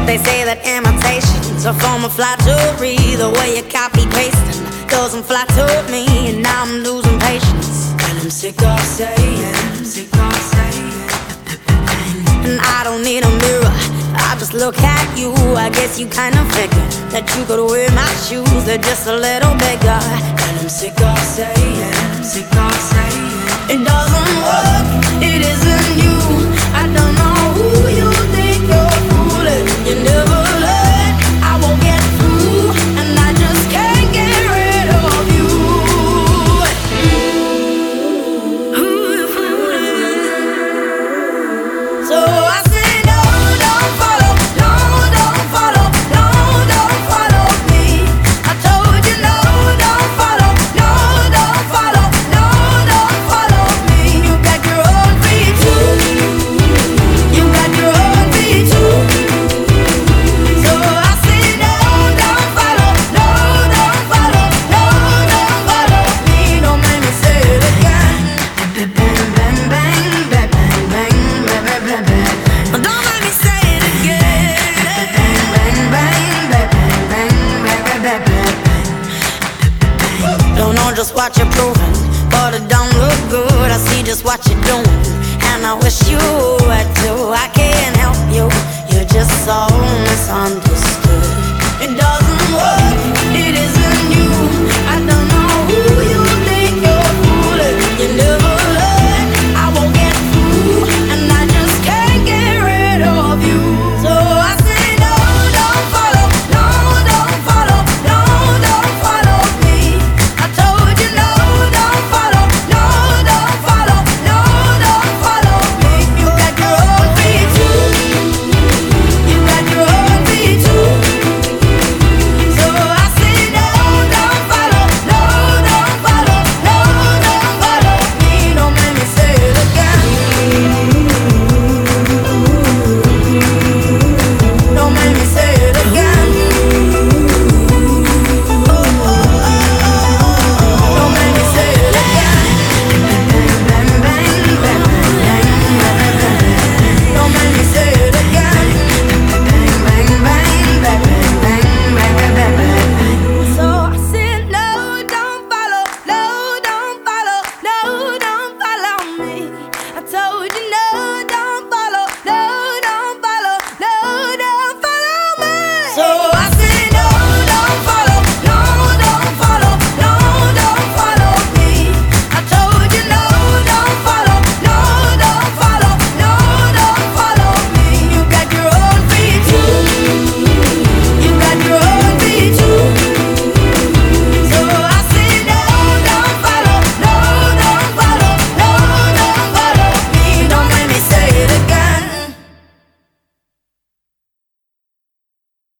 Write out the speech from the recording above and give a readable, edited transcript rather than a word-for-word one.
They say that imitation's a form of flattery. The way you copy pasting doesn't flatter me, and now I'm losing patience. And I'm sick of saying, and I don't need a mirror, I just look at you. I guess you kind of figured that you could wear my shoes, they're just a little bigger. And I'm sick of saying, it doesn't work, it isn't you. I don't know who you think you're fooling. You never learn, I won't get through, and I just can't get rid of you. So I say no, don't follow, no, don't follow, no, don't follow me. I told you no, don't follow, no, don't follow, no, don't follow me. You got your own feet too, you got your own feet too. So I say no, don't follow, no, don't follow, no, don't follow me. Don't make me say it again. Bang, bang, bang, bang, bang, bang, bang, bang, bang. Don't make me say it again. Bang, bang, bang, bang, bang, bang, bang, bang, bang. Don't know just what you're proving, but it don't look good. I see just what you're doing.